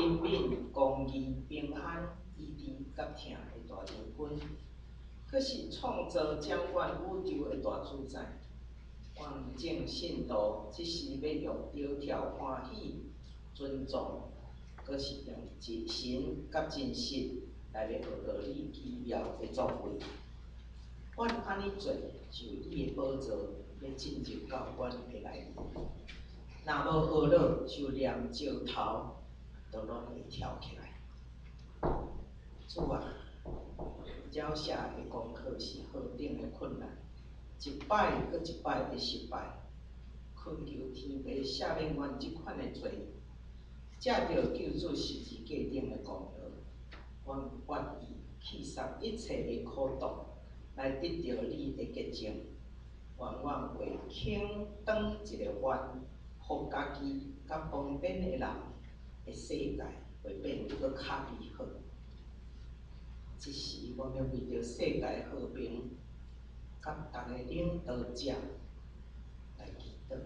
人民公义平安、医治甲疼的大将军，佫是创造掌管宇宙的大主宰。完整信徒，即是要用条条欢喜、尊重，佫是用真心甲真实来学道你奇妙的作为。阮安尼做，就你的宝座要进入到阮的内面。若无学了，就连石头都拢会跳起来。主啊，鸟写的功课是何等的困难，一摆搁一摆的失败。恳求天父赦免阮即款的罪，借着救主十字架顶的功劳，阮愿意弃杀一切的苦毒，来得到你的洁净。愿为轻当一个愿，互家己甲旁边的人的世界会变得搁较美好。即时，我要为着世界和平，甲逐个领导者来祈祷。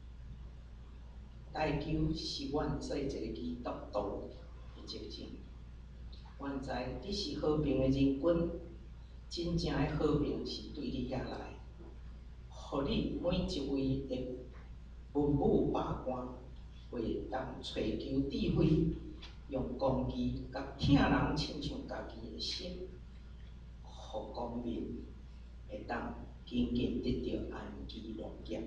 代求是阮做一个基督徒的责任。阮知你是和平的人君，真正的和平是对你遐来，互你每一位的文武百官会当找求智慧，用公义甲疼人亲像家己的心，互公民会当紧紧得到安居乐业。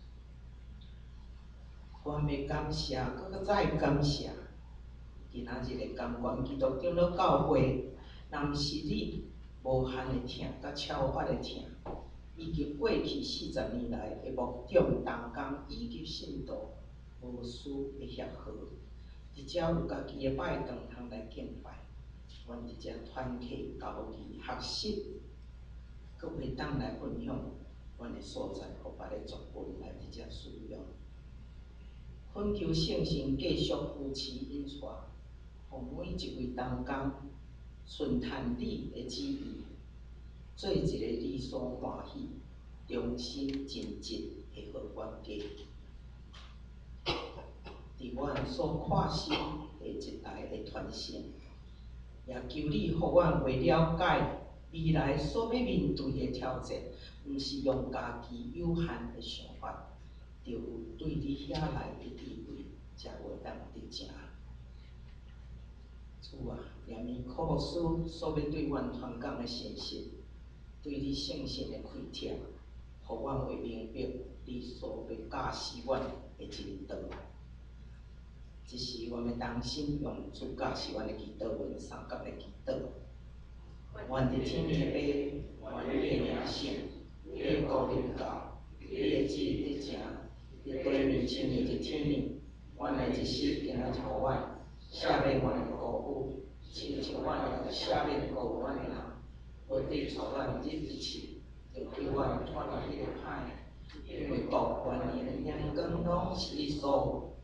我要感谢，搁再感谢，今仔日的甘愿基督长老教会，若毋是你无限的疼甲超发的疼，以及过去40年来的牧长同工以及信徒无私的协和，直只有家己的拜堂通来敬拜，阮直只团契交易学习，搁会当来分享阮的所在，互别个族群来直只使用。恳求圣神继续扶持引带，互每一位同工顺探你的旨意，做一个你所欢喜、忠心尽职的好冤家。伫阮所看心的一代的传承，也求你互阮为了解未来所要面对的挑战，毋是用家己有限的想法，就有对你遐来的智慧，才会当得成。主啊，念伊苦牧师所要对阮传讲的信息，对你圣神的开拓，互阮会明白你所要教示阮的真道。即时，阮要同心用主教示阮的祈祷文三角的祈祷。阮的天父爸，愿你的名圣，你的国临到，你的旨意得成，你对面前的一天里，阮的一世今仔日互阮赦免阮的过失，亲像阮也赦免过阮的人，无抵触阮入一切，就对阮传迄个歹，因为国、权、力、阳光拢是你所